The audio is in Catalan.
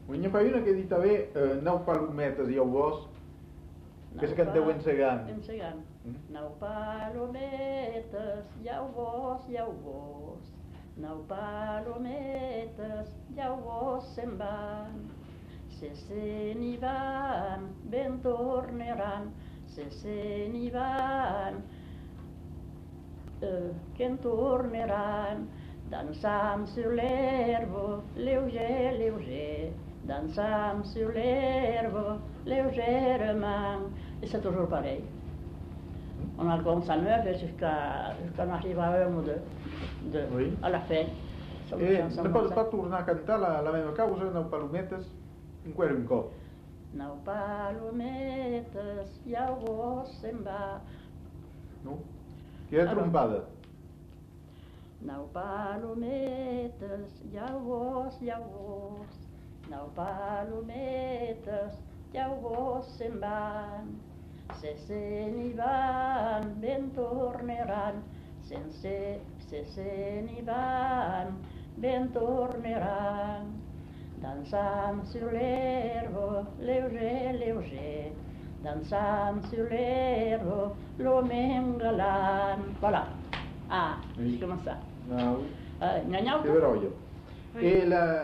N'hi ha una que ha dit també 9 palometes i el bosc, que és que et deu ensegant. Ensegant. 9 palometes, i el bosc, i el bosc. 9 palometes, i el bosc se'n van. Se n'hi van, ben tornaran, se n'hi van, que en tornaran. Dansam sur l'herbe, léger, léger, dansam sur l'herbe, légèrement. Et c'est toujours pareil. On a commencé jusqu'à on arrivàvem Oui. a la fin. No pot tornar a cantar la meva causa, 9 palometes, un cop. 9 palometes, i el bosc se'n va. No? Queda trompada. 9 palometes, i el bosc, i el bosc. 9 palometes, i el bosc se'n van. Se n'hi van, ben tornaran. Se n'hi van, ben tornaran. Dansant sur l'herbe, léger, léger. Dansant sur l'herbe, l'homme galant. Voilà. Ah, Oui. c'est comme ça. No. N'hi ha Che veroglio. E la